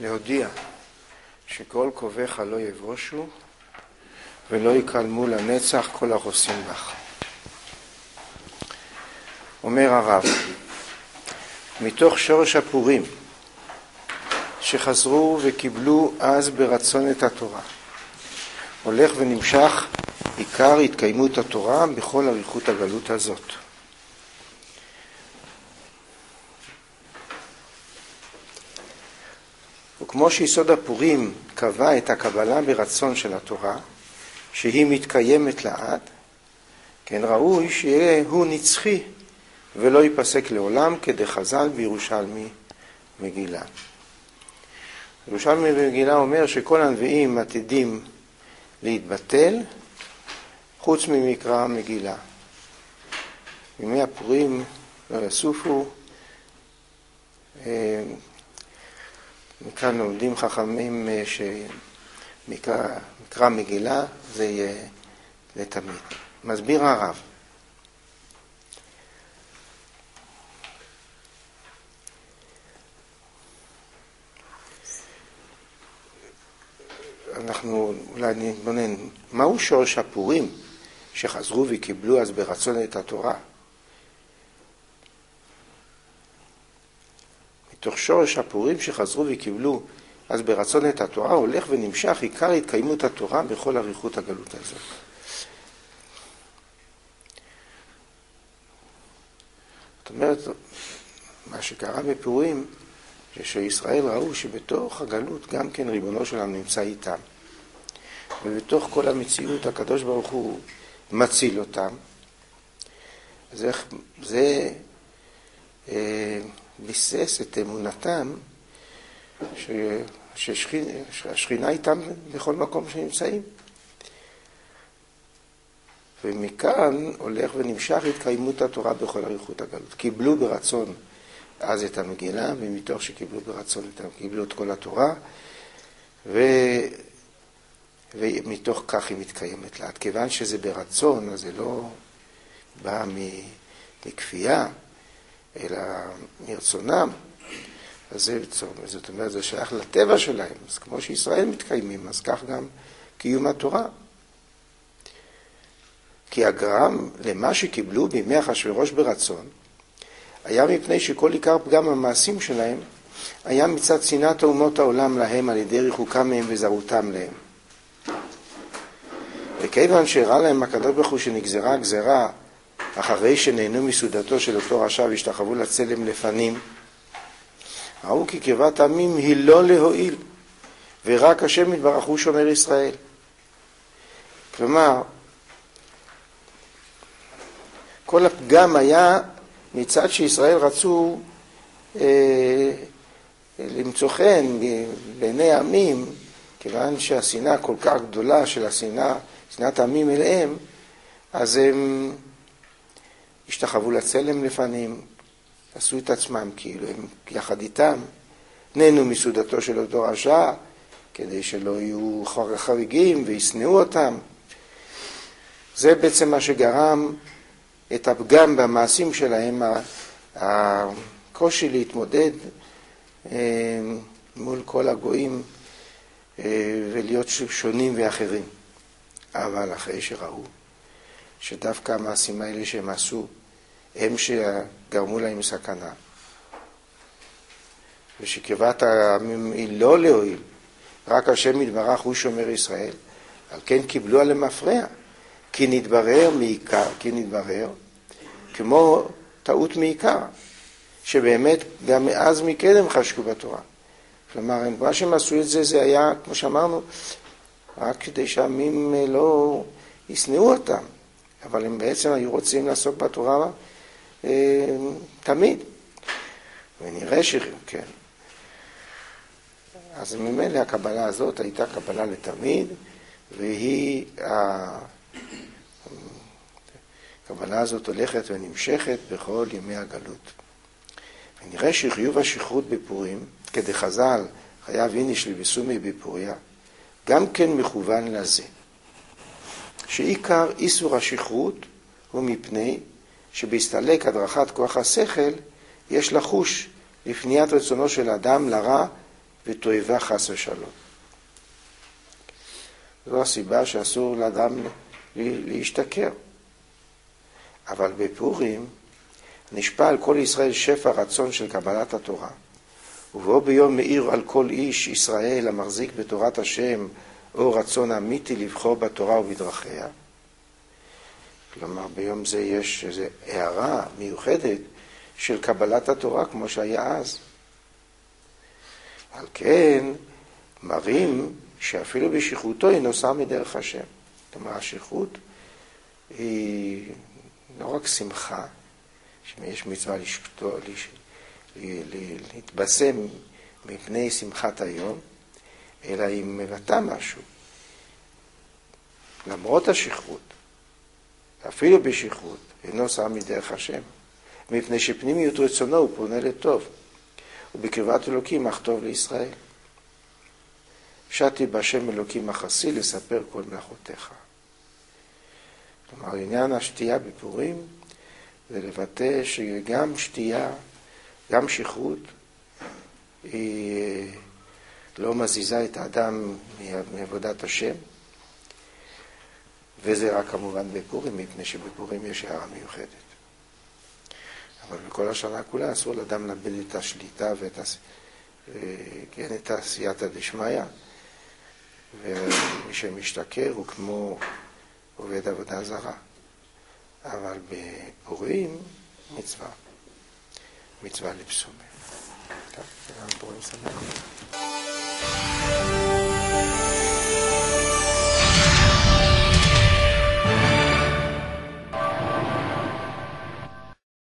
להודיע שכל קובך לא יבושו ולא יקלמו לנצח כל החוסים בך. אומר הרב, מתוך שורש הפורים שחזרו וקיבלו אז ברצון את התורה, הולך ונמשך עיקר התקיימות התורה בכל אריכות הגלות הזאת. וכמו שיסוד הפורים קבע את הקבלה ברצון של התורה, שהיא מתקיימת לעד, כן ראוי שיהיה הוא נצחי ולא ייפסק לעולם, כדחז"ל בירושלמי מגילה. ירושלמי מגילה אומר שכל הנביאים עתידים להתבטל חוץ ממקרא מגילה. ימי הפורים לא יסופו. מכאן לומדים חכמים שמקרא מגילה זה יהיה לתמיד. מסביר הרב, אנחנו אולי נתבונן, מהו שורש הפורים שחזרו וקיבלו אז ברצון את התורה? מתוך שורש הפורים שחזרו וקיבלו אז ברצון את התורה, הולך ונמשך עיקר התקיימות התורה בכל אריכות הגלות הזאת. זאת אומרת, מה שקרה בפורים, שישראל ראו שבתוך הגלות גם כן ריבונו שלנו נמצא איתם. ובתוך כל המציאות הקדוש ברוך הוא מציל אותם. זה ביסס את אמונתם שהשכינה איתם בכל מקום שנמצאים. ומכאן הולך ונמשך התקיימות התורה בכל אריכות הגלות. קיבלו ברצון אז את המגילה, ומתוך שקיבלו ברצון קיבלו את כל התורה, ומתוך כך היא מתקיימת לעד. כיוון שזה ברצון, אז זה לא בא מכפייה, אלא מרצונם. אז זאת אומרת, זה שייך לטבע שלהם. אז כמו שישראל מתקיימים, אז כך גם קיום התורה. כי הגרם למה שקיבלו בימי אחשוורוש ברצון, היה מפני שכל עיקר פגם המעשים שלהם היה מצד שנאת אומות העולם להם על ידי ריחוקם מהם וזרותם להם. וכיוון שהראה להם הקדוש ברוך הוא שנגזרה הגזרה אחרי שנהנו מסעודתו של אותו רשע והשתחוו לצלם לפנים, ראו כי קרבת עמים היא לא להועיל, ורק השם יתברך הוא שומר ישראל. כלומר, כל הפגם היה מצד שישראל רצו למצוא חן בעיני העמים, כיוון שהשנאה כל כך גדולה של שנאת העמים אליהם, אז הם השתחוו לצלם לפנים, עשו את עצמם כאילו הם יחד איתם, נהנו מסעודתו של אותו רשע, כדי שלא יהיו חריגים וישנאו אותם. זה בעצם מה שגרם את הפגם במעשים שלהם, הקושי להתמודד מול כל הגויים ולהיות שונים ואחרים. אבל אחרי שראו שדווקא המעשים האלה שהם עשו הם שגרמו להם סכנה, ושקרבת העמים היא לא להועיל, רק השם יתברך הוא שומר ישראל, על כן קיבלו עליהם מפרע, כי נתברר כמו טעות מעיקר, שבאמת גם מאז מקדם חשקו בתורה. כלומר, מה שהם עשו את זה, זה היה, כמו שאמרנו, רק כדי שהעמים לא ישנאו אותם, אבל הם בעצם היו רוצים לעסוק בתורה תמיד. ונראה שכן. אז ממילא הקבלה הזאת הייתה קבלה לתמיד, והיא, הקבלה הזאת הולכת ונמשכת בכל ימי הגלות. ונראה שחיוב השכרות בפורים, כדחז"ל חייב איניש לבסומי בפוריה, גם כן מכוון לזה. שעיקר איסור השכרות הוא מפני שבהסתלק הדרכת כוח השכל יש לחוש לפניית רצונו של אדם לרע ותועבה חס ושלום. זו הסיבה שאסור לאדם להשתכר. אבל בפורים נשפע על כל ישראל שפע רצון של קבלת התורה, ובו ביום מאיר על כל איש ישראל המחזיק בתורת השם אור רצון אמיתי לבחור בתורה ובדרכיה. כלומר, ביום זה יש איזו הערה מיוחדת של קבלת התורה כמו שהיה אז. על כן מראים שאפילו בשכחותו היא נוסעה מדרך השם. זאת אומרת, השכחות היא לא רק שמחה, שיש מצווה להתבשם מפני שמחת היום, אלא היא מבטא משהו. למרות השכחות, אפילו בשכחות, אינו סע מדרך השם, מפני שפנימיות רצונו הוא פונה לטוב, ובקרבת אלוקים אך טוב לישראל. שתי בשם אלוקים מחסי לספר כל מלאכותיך. כלומר, עניין השתייה בפורים זה לבטא שגם שתייה, גם שכרות, היא לא מזיזה את האדם מעבודת השם, וזה רק כמובן בפורים, מפני שבפורים יש הערה מיוחדת. אבל בכל השנה כולה אסור לאדם לאבד את השליטה ואת עשייתא דשמיא, ומי שמשתכר הוא כמו עובד עבודה זרה. אבל בפורים מצווה לפסומה. טוב, פורים שמח.